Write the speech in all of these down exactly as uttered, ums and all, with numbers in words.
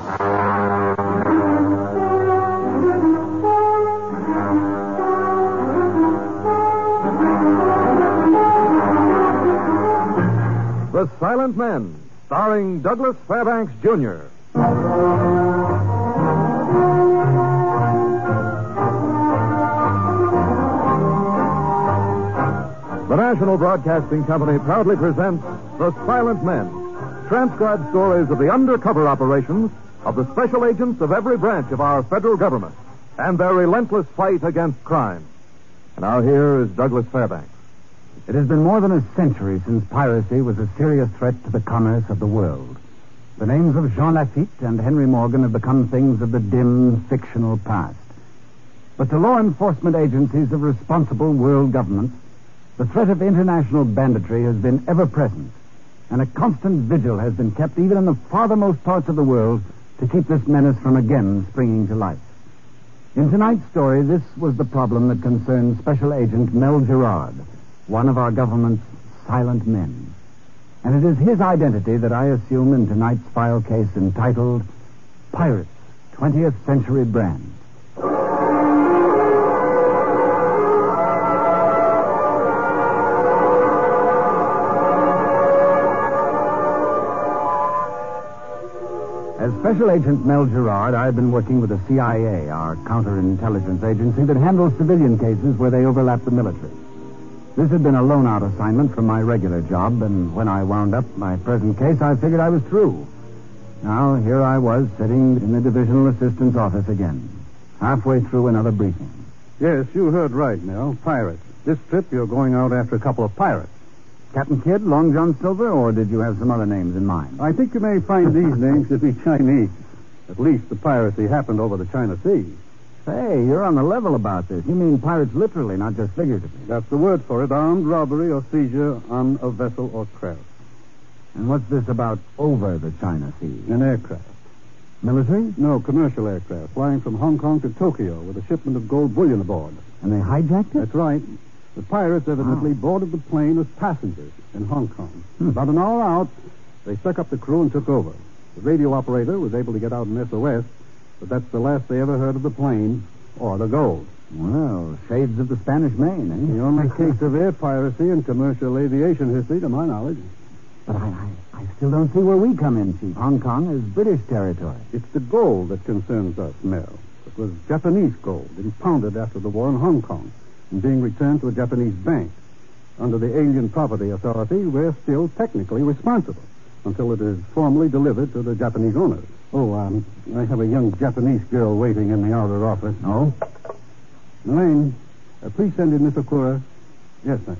The Silent Men, starring Douglas Fairbanks, Junior The National Broadcasting Company proudly presents The Silent Men, transcribed stories of the undercover operations of the special agents of every branch of our federal government and their relentless fight against crime. And now here is Douglas Fairbanks. It has been more than a century since piracy was a serious threat to the commerce of the world. The names of Jean Lafitte and Henry Morgan have become things of the dim, fictional past. But to law enforcement agencies of responsible world governments, the threat of international banditry has been ever present, and a constant vigil has been kept even in the farthermost parts of the world to keep this menace from again springing to life. In tonight's story, this was the problem that concerned Special Agent Mel Gerard, one of our government's silent men. And it is his identity that I assume in tonight's file case entitled Pirates, twentieth Century Brand. As Special Agent Mel Gerard, I've been working with the C I A, our counterintelligence agency that handles civilian cases where they overlap the military. This had been a loan-out assignment from my regular job, and when I wound up my present case, I figured I was through. Now, here I was, sitting in the divisional assistant's office again, halfway through another briefing. Yes, you heard right, Mel. Pirates. This trip, you're going out after a couple of pirates. Captain Kidd, Long John Silver, or did you have some other names in mind? I think you may find these names to be Chinese. At least the piracy happened over the China Sea. Hey, you're on the level about this. You mean pirates literally, not just figuratively. That's the word for it. Armed robbery or seizure on a vessel or craft. And what's this about over the China Sea? An aircraft. Military? No, commercial aircraft, flying from Hong Kong to Tokyo with a shipment of gold bullion aboard. And they hijacked it? That's right. The pirates evidently Wow. boarded the plane as passengers in Hong Kong. Hmm. About an hour out, they stuck up the crew and took over. The radio operator was able to get out an S O S, but that's the last they ever heard of the plane or the gold. Well, shades of the Spanish Main, eh? The only case of air piracy in commercial aviation history, to my knowledge. But I, I, I still don't see where we come in, Chief. Hong Kong is British territory. It's the gold that concerns us, Mel. It was Japanese gold, impounded after the war in Hong Kong, and being returned to a Japanese bank. Under the Alien Property Authority, we're still technically responsible until it is formally delivered to the Japanese owners. Oh, um, I have a young Japanese girl waiting in the outer office. Oh? Elaine, uh, please send in Miss Okura. Yes, sir.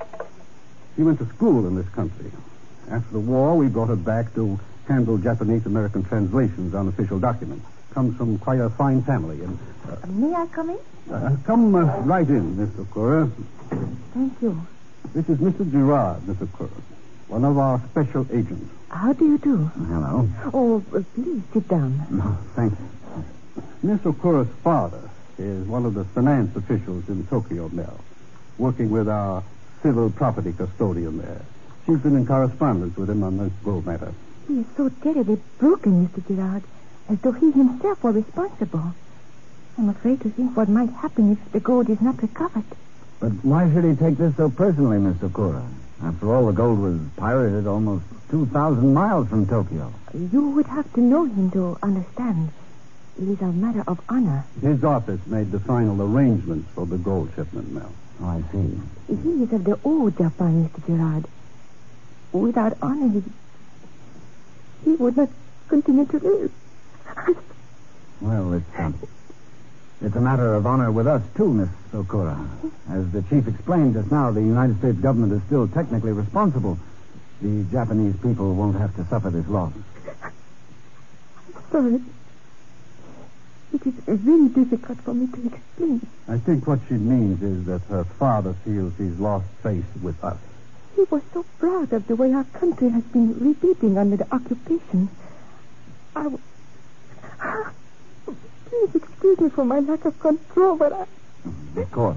She went to school in this country. After the war, we brought her back to handle Japanese-American translations on official documents. Comes from quite a fine family. And uh, May I come in? Uh, come uh, right in, Miss Okura. Thank you. This is Mister Gerard, Miss Okura, one of our special agents. How do you do? Hello. Oh, uh, please sit down. No, thank you. Miss Okura's father is one of the finance officials in Tokyo now, working with our civil property custodian there. She's been in correspondence with him on this gold matter. He is so terribly broken, Mister Gerard, as though he himself were responsible. I'm afraid to think what might happen if the gold is not recovered. But why should he take this so personally, Miss Okura? After all, the gold was pirated almost two thousand miles from Tokyo. You would have to know him to understand. It is a matter of honor. His office made the final arrangements for the gold shipment, Mel. Oh, I see. He is of the old Japan, Mister Gerard. Without honor, he, he would not continue to live. Well, it's, um, it's a matter of honor with us, too, Miss Okura. As the chief explained just now, the United States government is still technically responsible. The Japanese people won't have to suffer this loss. Sorry. It is very difficult for me to explain. I think what she means is that her father feels he's lost faith with us. He was so proud of the way our country has been rebuilding under the occupation. I w- Please excuse me for my lack of control, but I... Of course.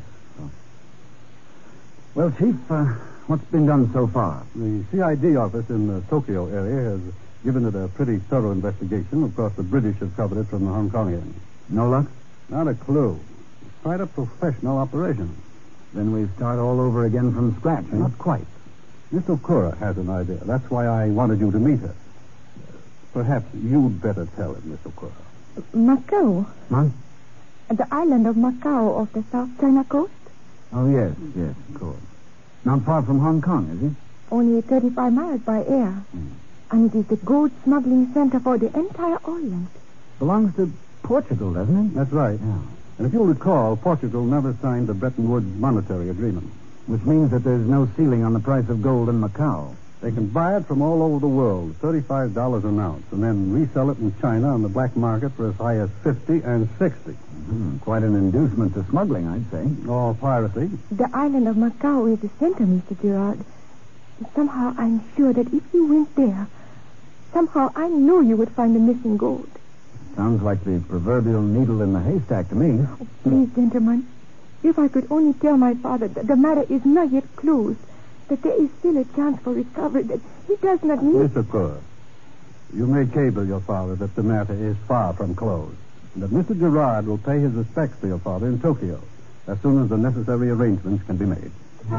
Well, Chief, uh, what's been done so far? The C I D office in the Tokyo area has given it a pretty thorough investigation. Of course, the British have covered it from the Hong Kong end. No luck? Not a clue. It's quite a professional operation. Then we start all over again from scratch, eh? Not quite. Miss Okura has an idea. That's why I wanted you to meet her. Perhaps you'd better tell it, Miss Okura. Macau. Huh? The island of Macau off the South China coast. Oh, yes, yes, of course. Not far from Hong Kong, is it? Only thirty-five miles by air. Mm. And it is the gold smuggling center for the entire Orient. Belongs to Portugal, doesn't it? That's right. Yeah. And if you'll recall, Portugal never signed the Bretton Woods monetary agreement. Which means that there's no ceiling on the price of gold in Macau. They can buy it from all over the world, thirty-five dollars an ounce, and then resell it in China on the black market for as high as fifty and sixty. Mm-hmm. Quite an inducement to smuggling, I'd say. All piracy. The island of Macau is the center, Mister Gerard. Somehow I'm sure that if you went there, somehow I know you would find the missing gold. Sounds like the proverbial needle in the haystack to me. Oh, please, gentlemen, if I could only tell my father that the matter is not yet closed, that there is still a chance for recovery, that he does not need... Miss Okura, you may cable your father that the matter is far from closed, and that Mister Gerard will pay his respects to your father in Tokyo as soon as the necessary arrangements can be made.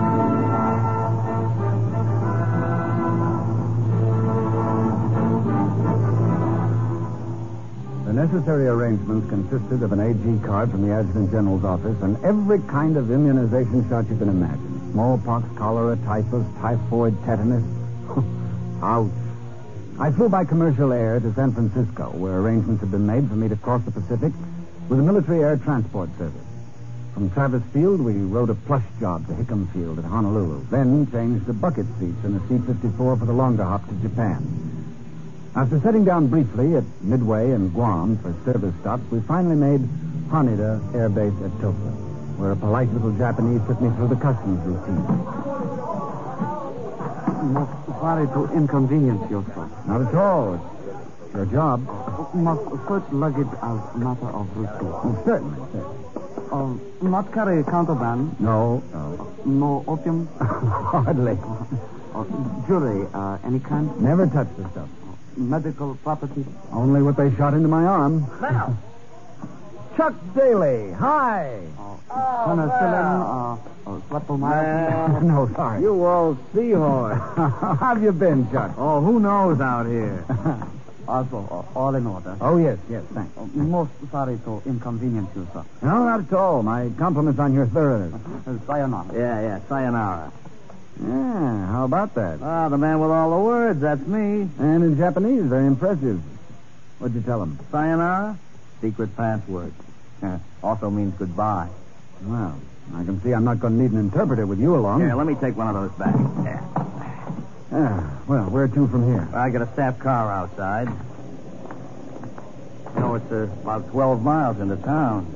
The necessary arrangements consisted of an A G card from the Adjutant General's office and every kind of immunization shot you can imagine. Smallpox, cholera, typhus, typhoid, tetanus. Ouch. I flew by commercial air to San Francisco, where arrangements had been made for me to cross the Pacific with a military air transport service. From Travis Field, we rode a plush job to Hickam Field at Honolulu, then changed to bucket seats in a C fifty-four for the longer hop to Japan. After setting down briefly at Midway and Guam for service stops, we finally made Haneda Air Base at Tokyo, where a polite little Japanese took me through the customs routine. Most sorry to inconvenience you, sir. Not at all. It's your job. Must search luggage as matter of routine. Oh, certainly, certainly. Uh, not carry contraband. No, no. No opium. Hardly. Uh, jewelry, uh, any kind. Never touch the stuff. Medical property. Only what they shot into my arm. Now. Chuck Daly, hi. Uh, penicillin, uh, uh, streptomycin. No, sorry. You old seahorse. How have you been, Chuck? Oh, who knows out here? Also, uh, all in order. Oh, yes, yes, thanks. Uh, most sorry to inconvenience you, sir. No, not at all. My compliments on your thoroughness. Uh, sayonara. Yeah, yeah, sayonara. Yeah, how about that? Ah, the man with all the words, that's me. And in Japanese, very impressive. What'd you tell him? Sayonara, secret password. Also means goodbye. Well, I can see I'm not going to need an interpreter with you along. Here, let me take one of those back. Yeah. Ah, well, where to from here? I got a staff car outside. You know, it's uh, about twelve miles into town.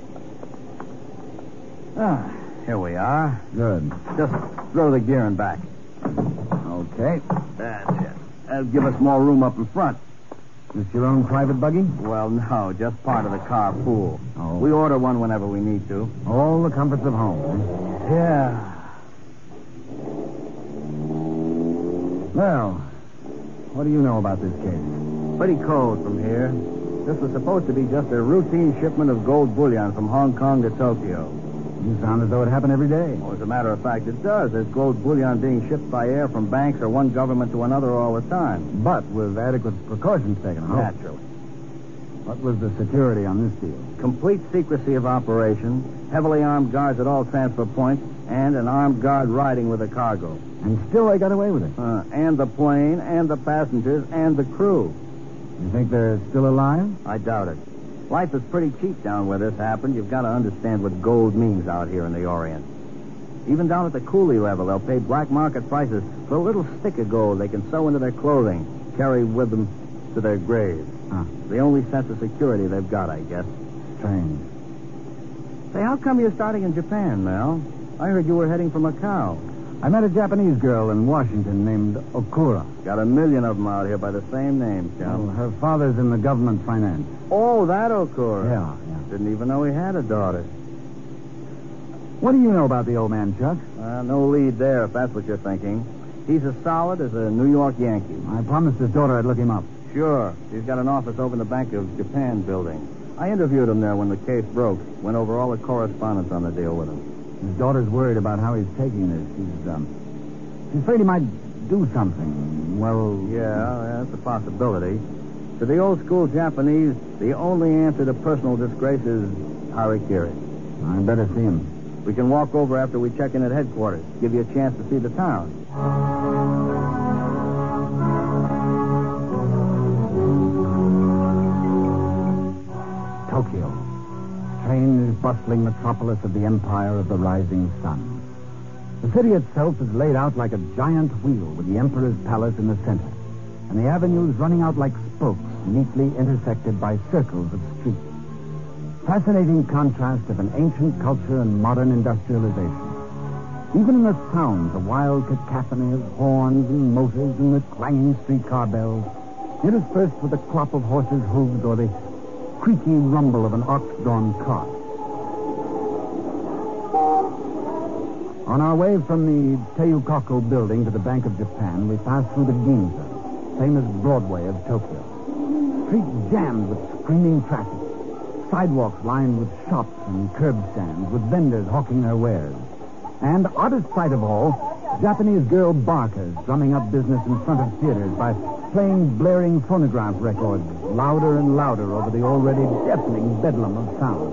Ah, here we are. Good. Just throw the gear in back. Okay. That's it. That'll give us more room up in front. This your own private buggy? Well, no, just part of the car pool. Oh. We order one whenever we need to. All the comforts of home. Yeah. Well, what do you know about this case? Pretty cold from here. This was supposed to be just a routine shipment of gold bullion from Hong Kong to Tokyo. You sound as though it happened every day. Well, as a matter of fact, it does. There's gold bullion being shipped by air from banks or one government to another all the time. But with adequate precautions taken, huh? Naturally. What was the security on this deal? Complete secrecy of operation, heavily armed guards at all transfer points, and an armed guard riding with the cargo. And still they got away with it. Uh, and the plane, and the passengers, and the crew. You think they're still alive? I doubt it. Life is pretty cheap down where this happened. You've got to understand what gold means out here in the Orient. Even down at the coolie level, they'll pay black market prices for a little stick of gold they can sew into their clothing, carry with them to their graves. Huh. The only sense of security they've got, I guess. Strange. Say, how come you're starting in Japan, Mel? I heard you were heading for Macau. I met a Japanese girl in Washington named Okura. Got a million of them out here by the same name, Well, Chum. her father's in the government finance. Oh, that Okura. Yeah, yeah. Didn't even know he had a daughter. What do you know about the old man, Chuck? Uh, no lead there, if that's what you're thinking. He's as solid as a New York Yankee. I promised his daughter I'd look him up. Sure. He's got an office over in the Bank of Japan building. I interviewed him there when the case broke. Went over all the correspondence on the deal with him. His daughter's worried about how he's taking this. She's, um, she's afraid he might do something. Well... Yeah, that's a possibility. To the old school Japanese, the only answer to personal disgrace is harikiri. I'd better see him. We can walk over after we check in at headquarters. Give you a chance to see the town. Tokyo. Strange, bustling metropolis of the empire of the rising sun. The city itself is laid out like a giant wheel with the emperor's palace in the center, and the avenues running out like spokes, neatly intersected by circles of streets. Fascinating contrast of an ancient culture and modern industrialization. Even in the sounds, a wild cacophony of horns and motors and the clanging streetcar bells, interspersed with the clop of horses' hooves or the creaky rumble of an ox-drawn cart. On our way from the Teikako building to the Bank of Japan, we passed through the Ginza, famous Broadway of Tokyo. Streets jammed with screaming traffic. Sidewalks lined with shops and curb stands with vendors hawking their wares. And, oddest sight of all, Japanese girl barkers drumming up business in front of theaters by playing blaring phonograph records louder and louder over the already deafening bedlam of sound.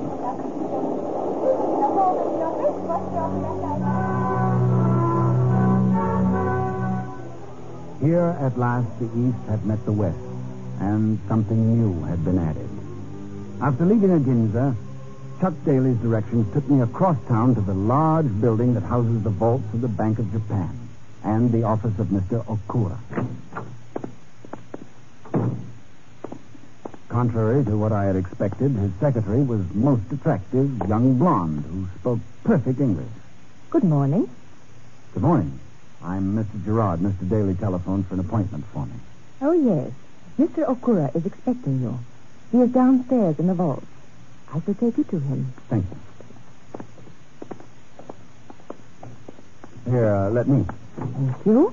Here, at last, the East had met the West, and something new had been added. After leaving a Ginza, Chuck Daly's directions took me across town to the large building that houses the vaults of the Bank of Japan and the office of Mister Okura. Contrary to what I had expected, his secretary was most attractive, young blonde who spoke perfect English. Good morning. Good morning. I'm Mister Gerard. Mister Daly telephoned for an appointment for me. Oh, yes. Mister Okura is expecting you. He is downstairs in the vault. I shall take you to him. Thank you. Here, uh, let me. Thank you.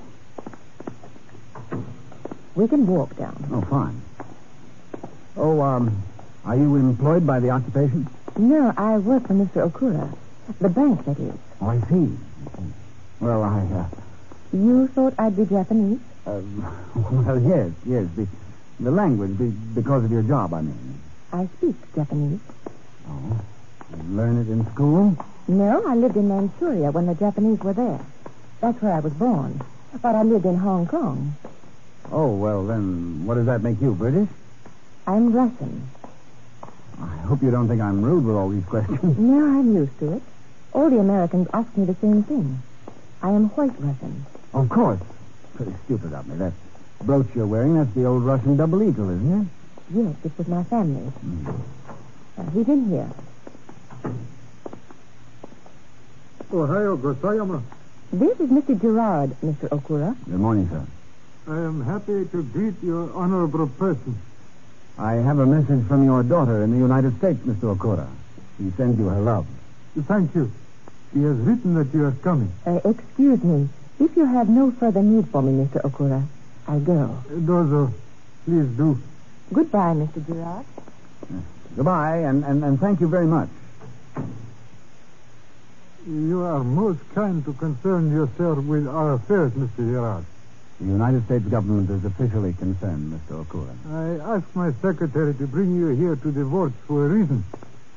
We can walk down. Oh, fine. Oh, um, are you employed by the occupation? No, I work for Mister Okura. The bank, that is. Oh, I see. Well, I, uh... You thought I'd be Japanese? Uh, well, yes, yes. The, the language, be, because of your job, I mean. I speak Japanese. Oh? You learn it in school? No, I lived in Manchuria when the Japanese were there. That's where I was born. But I lived in Hong Kong. Oh, well, then, what does that make you, British? I'm Russian. I hope you don't think I'm rude with all these questions. No, I'm used to it. All the Americans ask me the same thing. I am white Russian. Of course. Pretty stupid of me. That brooch you're wearing, that's the old Russian double eagle, isn't it? Yes, it was my family. Mm. Uh, he's in here. Ohio gozaimasu. This is Mister Gerard, Mister Okura. Good morning, sir. I am happy to greet your honorable person. I have a message from your daughter in the United States, Mister Okura. She sends you her love. Thank you. She has written that you are coming. Uh, excuse me. If you have no further need for me, Mister Okura, I go. Dozo, please do. Goodbye, Mister Gerard. Uh, goodbye, and, and, and thank you very much. You are most kind to concern yourself with our affairs, Mister Gerard. The United States government is officially concerned, Mister Okura. I asked my secretary to bring you here to the vaults for a reason.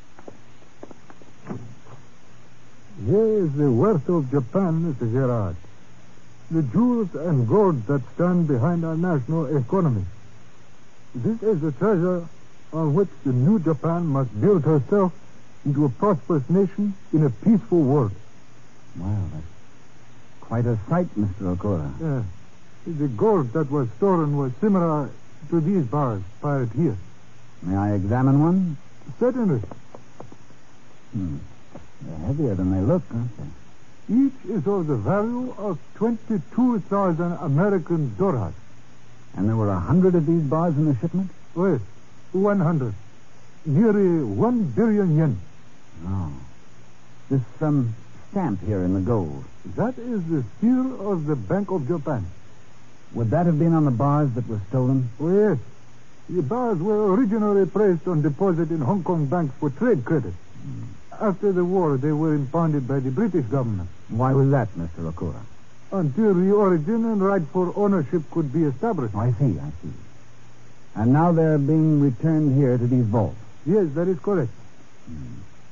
Here is the wealth of Japan, Mister Gerard. The jewels and gold that stand behind our national economy. This is the treasure on which the new Japan must build herself into a prosperous nation in a peaceful world. Wow, that's quite a sight, Mister Okura. Yeah. The gold that was stolen was similar to these bars piled here. May I examine one? Certainly. Hmm. They're heavier than they look, aren't they? Each is of the value of twenty-two thousand American dollars. And there were a hundred of these bars in the shipment? Yes, one hundred. Nearly one billion yen. Oh. This, um, stamp here in the gold. That is the seal of the Bank of Japan. Would that have been on the bars that were stolen? Oh, yes. The bars were originally placed on deposit in Hong Kong banks for trade credit. Mm. After the war, they were impounded by the British government. Why was that, Mister Okura? Until the origin and rightful ownership could be established. Oh, I see, I see. And now they're being returned here to these vaults. Yes, that is correct. Hmm.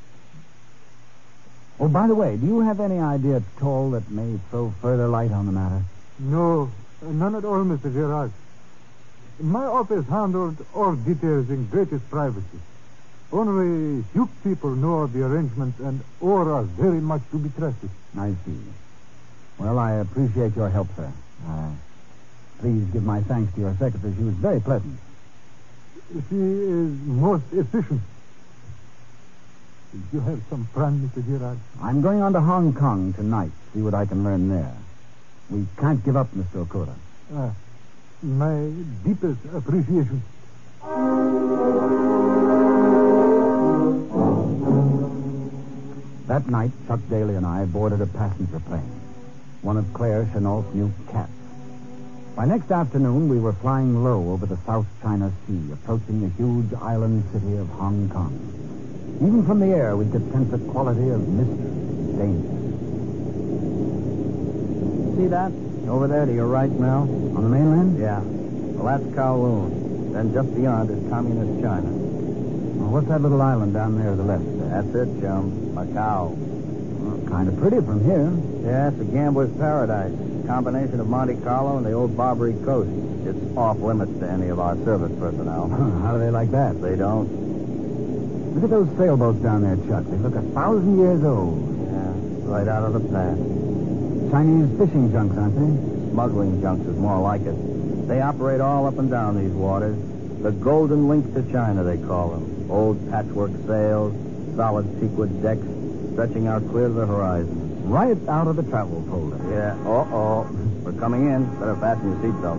Oh, by the way, do you have any idea at all that may throw further light on the matter? No, none at all, Mister Gerard. My office handled all details in greatest privacy. Only few people know of the arrangements, and all are very much to be trusted. I see. Well, I appreciate your help, sir. Uh, please give my thanks to your secretary. She was very pleasant. She is most efficient. You have some plan, Mister Gerard? I'm going on to Hong Kong tonight, see what I can learn there. We can't give up, Mister Okura. Ah, my deepest appreciation. That night, Chuck Daly and I boarded a passenger plane, one of Claire Chenault's new cats. By next afternoon, we were flying low over the South China Sea, approaching the huge island city of Hong Kong. Even from the air, we could sense a quality of mystery and danger. See that? Over there to your right, Mel? On the mainland? Yeah. Well, that's Kowloon. Then just beyond is Communist China. Well, what's that little island down there to the left? That's it, chum. Macau. Well, kind of pretty from here. Yeah, it's a gambler's paradise. Combination of Monte Carlo and the old Barbary Coast. It's off limits to any of our service personnel. How do they like that? They don't. Look at those sailboats down there, Chuck. They look a thousand years old. Yeah, right out of the past. Chinese fishing junks, aren't they? Smuggling junks is more like it. They operate all up and down these waters. The golden link to China, they call them. Old patchwork sails, solid teakwood decks, stretching out clear to the horizon. Right out of the travel folder. Yeah, uh-oh. We're coming in. Better fasten your seatbelt.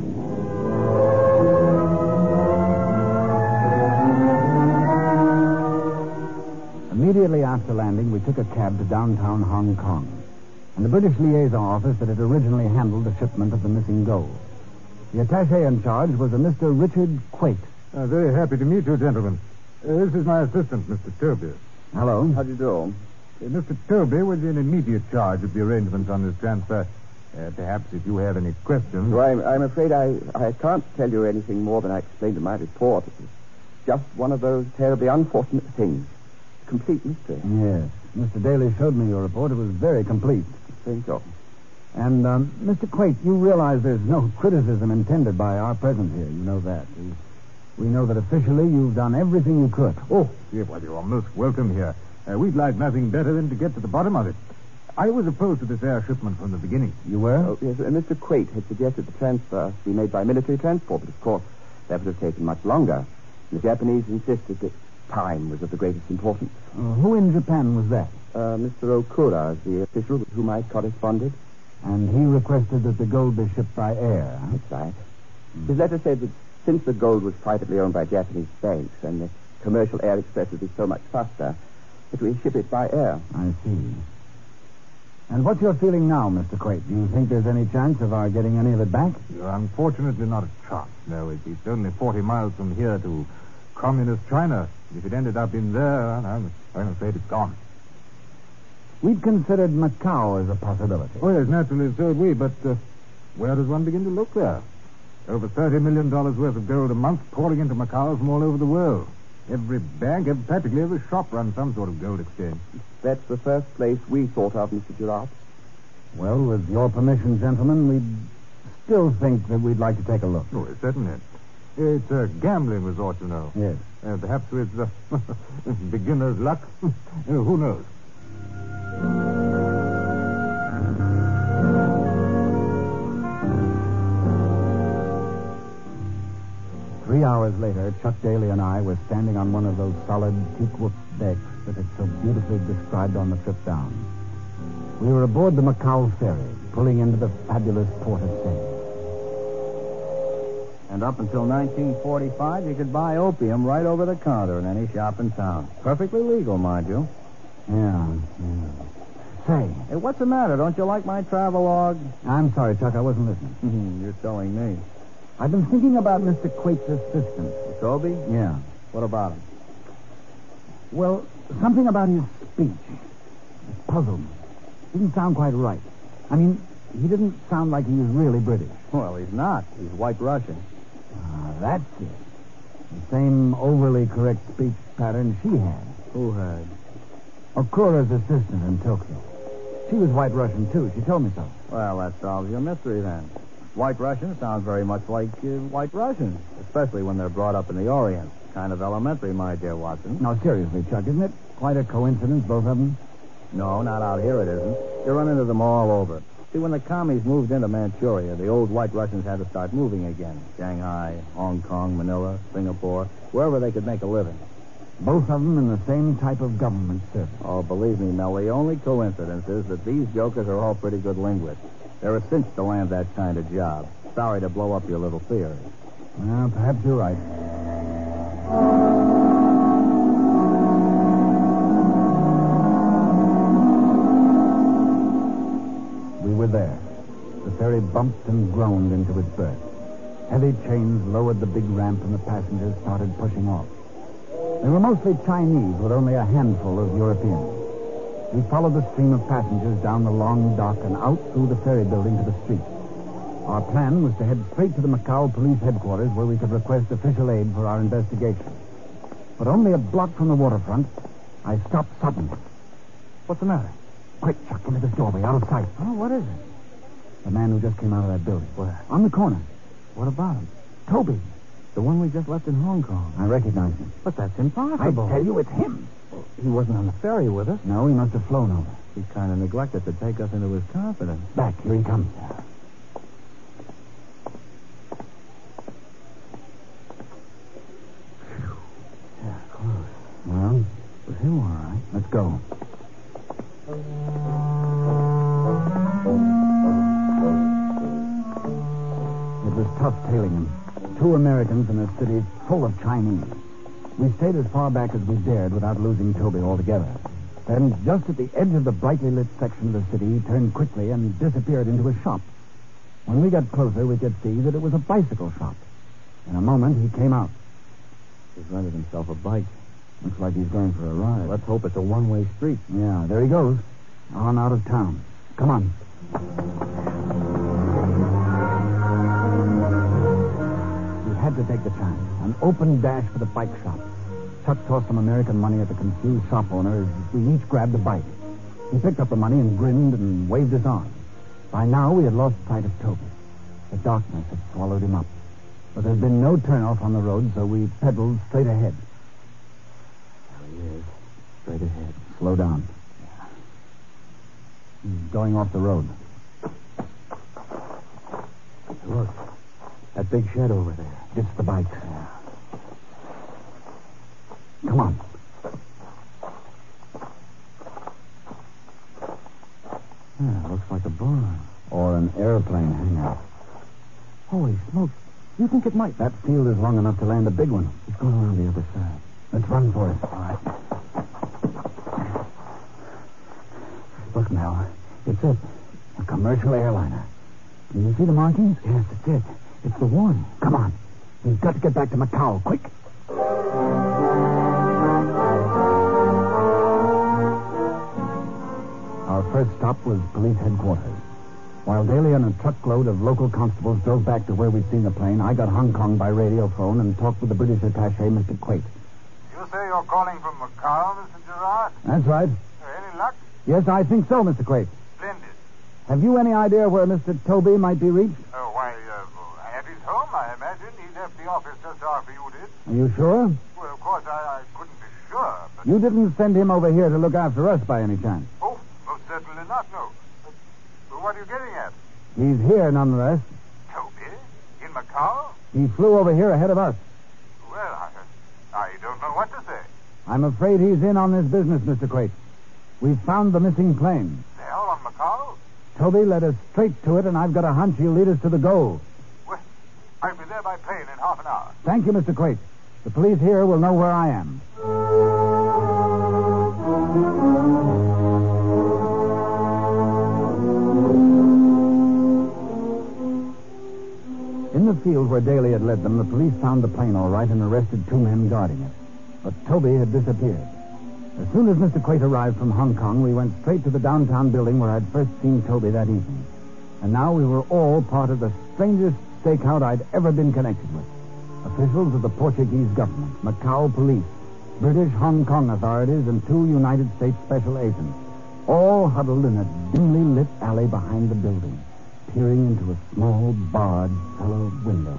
Immediately after landing, we took a cab to downtown Hong Kong and the British liaison office that had originally handled the shipment of the missing gold. The attaché in charge was a Mister Richard Quate. Uh, very happy to meet you, gentlemen. Uh, this is my assistant, Mister Turby. Hello. How do you do? Uh, Mister Turby was in immediate charge of the arrangements on this transfer. Uh, perhaps if you have any questions... Well, I'm, I'm afraid I, I can't tell you anything more than I explained in my report. It was just one of those terribly unfortunate things. Complete mystery. Yes. Mister Daly showed me your report. It was very complete. I think so. And, um, Mister Quate, you realize there's no criticism intended by our presence here. You know that. We, we know that officially you've done everything you could. Oh, yeah, well, you're most welcome here. Uh, we'd like nothing better than to get to the bottom of it. I was opposed to this air shipment from the beginning. You were? Oh, yes, uh, Mister Quate had suggested the transfer be made by military transport, but of course that would have taken much longer. The Japanese insisted that time was of the greatest importance. Uh, who in Japan was that? Uh, Mister Okura is the official with whom I corresponded. And he requested that the gold be shipped by air. Huh? That's right. Mm. His letter said that since the gold was privately owned by Japanese banks and the commercial air express would be so much faster, that we ship it by air. I see. And what's your feeling now, Mister Quate? Do you think there's any chance of our getting any of it back? Unfortunately, not a chance. No, it's only forty miles from here to Communist China. If it ended up in there, I'm, I'm afraid it's gone. We'd considered Macau as a possibility. Oh, yes, naturally, so had we, but uh, where does one begin to look there? Over thirty million dollars worth of gold a month pouring into Macau from all over the world. Every bank, every, practically every shop runs some sort of gold exchange. That's the first place we thought of, Mister Girard. Well, with your permission, gentlemen, we'd still think that we'd like to take a look. Oh, certainly. It's a gambling resort, you know. Yes. Uh, perhaps with uh, beginner's luck. uh, who knows? Three hours later, Chuck Daly and I were standing on one of those solid teak-wood decks that had so beautifully described on the trip down. We were aboard the Macau ferry, pulling into the fabulous port of Saint. And up until nineteen forty-five, you could buy opium right over the counter in any shop in town. Perfectly legal, mind you. Yeah, yeah. say. Hey, what's the matter? Don't you like my travelogue? I'm sorry, Chuck. I wasn't listening. You're telling me. I've been thinking about Mister Quate's assistant. Toby? Yeah. What about him? Well, something about his speech. It puzzled me. Didn't sound quite right. I mean, he didn't sound like he was really British. Well, he's not. He's white Russian. Ah, that's it. The same overly correct speech pattern she had. Who had? Okura's assistant in Tokyo. She was white Russian, too. She told me so. Well, that solves your mystery, then. White Russians sound very much like uh, white Russians, especially when they're brought up in the Orient. Kind of elementary, my dear Watson. No, seriously, Chuck, isn't it quite a coincidence, both of them? No, not out here it isn't. You run into them all over. See, when the commies moved into Manchuria, the old white Russians had to start moving again. Shanghai, Hong Kong, Manila, Singapore, wherever they could make a living. Both of them in the same type of government service. Oh, believe me, Mel, the only coincidence is that these jokers are all pretty good linguists. They're a cinch to land that kind of job. Sorry to blow up your little theory. Well, perhaps you're right. We were there. The ferry bumped and groaned into its berth. Heavy chains lowered the big ramp and the passengers started pushing off. They were mostly Chinese with only a handful of Europeans. We followed the stream of passengers down the long dock and out through the ferry building to the street. Our plan was to head straight to the Macau police headquarters where we could request official aid for our investigation. But only a block from the waterfront, I stopped suddenly. What's the matter? Quick, Chuck, into this doorway, out of sight. Oh, what is it? The man who just came out of that building. Where? On the corner. What about him? Toby. The one we just left in Hong Kong. I recognize him. But that's impossible. I tell you, it's him. He wasn't on the ferry with us. No, he must have flown over. He kind of neglected to take us into his confidence. Back, here he comes. Yeah, close. Well, It was him, all right. let's go. It was tough tailing him. Two Americans in a city full of Chinese. We stayed as far back as we dared without losing Toby altogether. Then, just at the edge of the brightly lit section of the city, he turned quickly and disappeared into a shop. When we got closer, we could see that it was a bicycle shop. In a moment, he came out. He's rented himself a bike. Looks like he's going for a ride. Let's hope it's a one-way street. Yeah, there he goes. On out of town. Come on. We had to take the chance. An open dash for the bike shop. Chuck tossed some American money at the confused shop owner as we each grabbed a bike. He picked up the money and grinned and waved us on. By now, we had lost sight of Toby. The darkness had swallowed him up. But there'd been no turnoff on the road, so we pedaled straight ahead. There he is. Straight ahead. Slow down. He's going off the road. Look. That big shed over there. It's the bikes. Come on. Yeah, looks like a barn. Or an airplane hangar. Holy smokes. You think it might? That field is long enough to land a big one. It's going around the other side. Let's run for it. All right. Look, Mel. It's it. A commercial airliner. Can you see the markings? Yes, it's it. It's the one. Come on. We've got to get back to Macau. Quick. Our first stop was police headquarters. While Daly and a truckload of local constables drove back to where we'd seen the plane, I got Hong Kong by radio phone and talked with the British attaché, Mister Quate. You say you're calling from Macau, Mister Gerard? That's right. Any luck? Yes, I think so, Mister Quate. Splendid. Have you any idea where Mister Toby might be reached? Oh, why, uh, at his home, I imagine. He left the office just after you did. Are you sure? Well, of course, I, I couldn't be sure, but... You didn't send him over here to look after us by any chance? Oh, most certainly not, no. But, but what are you getting at? He's here, nonetheless. Toby? In Macau? He flew over here ahead of us. Well, I, I don't know what to say. I'm afraid he's in on this business, Mister Quate. We've found the missing plane. Well, on Macau? Toby led us straight to it, and I've got a hunch he'll lead us to the goal. Well, I'll be there by plane in half an hour. Thank you, Mister Quate. The police here will know where I am. In the field where Daly had led them, the police found the plane all right and arrested two men guarding it. But Toby had disappeared. As soon as Mister Quaid arrived from Hong Kong, we went straight to the downtown building where I'd first seen Toby that evening. And now we were all part of the strangest stakeout I'd ever been connected with. Officials of the Portuguese government, Macau police, British Hong Kong authorities, and two United States special agents, all huddled in a dimly lit alley behind the building, peering into a small, barred, cellar window.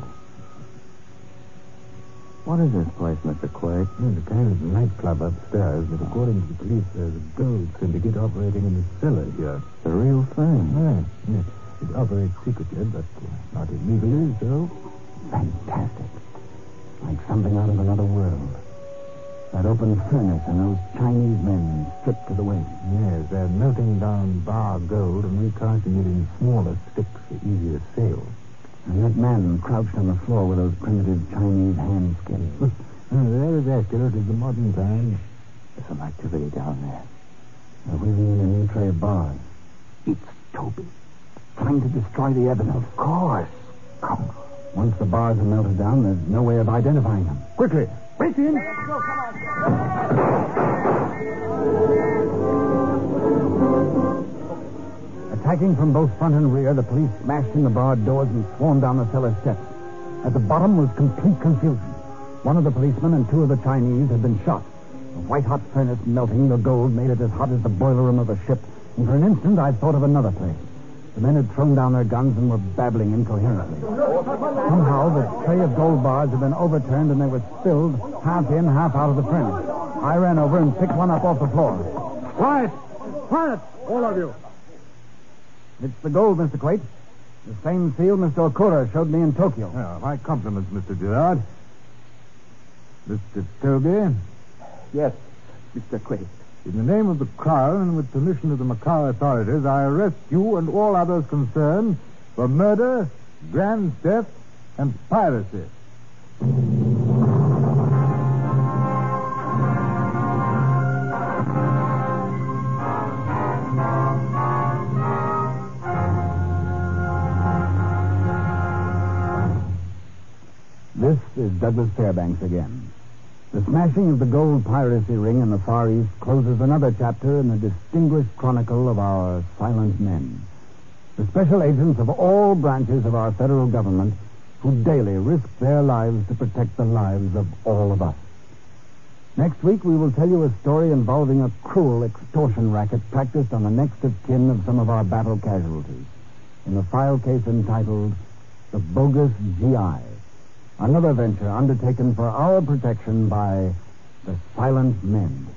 What is this place, Mister Quaid? It's a kind of nightclub upstairs, but according to the police, there's a gold syndicate operating in the cellar here. The real thing. Right, yes. It operates secretly, but uh, not illegally, so... Fantastic. Like something out of another world. That open furnace and those Chinese men stripped to the waist. Yes, they're melting down bar gold and recasting it in smaller sticks for easier sale. And that man crouched on the floor with those primitive Chinese hand skins. Very vascular. It is the modern time. There's some activity down there. They're wheeling in a new tray of bars. It's Toby. Trying to destroy the evidence. Of course. Come. Once the bars are melted down, there's no way of identifying them. Quickly. Break in. Attacking from both front and rear, the police smashed in the barred doors and swarmed down the cellar steps. At the bottom was complete confusion. One of the policemen and two of the Chinese had been shot. A white-hot furnace melting the gold made it as hot as the boiler room of a ship, and for an instant I thought of another place. The men had thrown down their guns and were babbling incoherently. Somehow the tray of gold bars had been overturned and they were spilled half in, half out of the furnace. I ran over and picked one up off the floor. Quiet! Quiet! All of you! It's the gold, Mister Quaid. The same seal Mister Okura showed me in Tokyo. Oh, my compliments, Mister Gerard. Mister Toby? Yes, Mister Quaid. In the name of the Crown and with permission of the Macau authorities, I arrest you and all others concerned for murder, grand theft, and piracy. This is Douglas Fairbanks again. The smashing of the gold piracy ring in the Far East closes another chapter in the distinguished chronicle of our silent men. The special agents of all branches of our federal government who daily risk their lives to protect the lives of all of us. Next week, we will tell you a story involving a cruel extortion racket practiced on the next of kin of some of our battle casualties in the file case entitled The Bogus G I. Another venture undertaken for our protection by the Silent Men.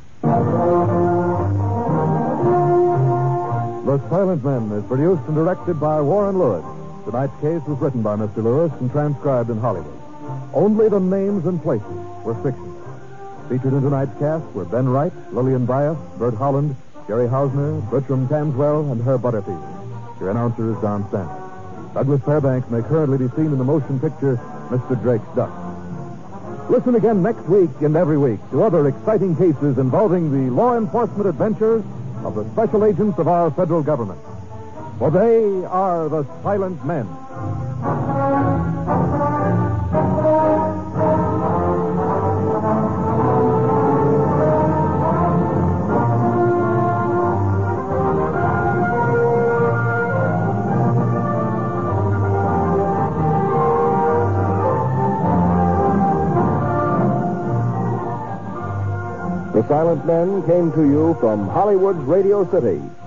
The Silent Men is produced and directed by Warren Lewis. Tonight's case was written by Mister Lewis and transcribed in Hollywood. Only the names and places were fiction. Featured in tonight's cast were Ben Wright, Lillian Bias, Bert Holland, Jerry Hausner, Bertram Tanswell, and Herb Butterfield. Your announcer is Don Stanley. Douglas Fairbanks may currently be seen in the motion picture Mister Drake's Duck. Listen again next week and every week to other exciting cases involving the law enforcement adventures of the special agents of our federal government. For they are the Silent Men. The Silent Men came to you from Hollywood's Radio City.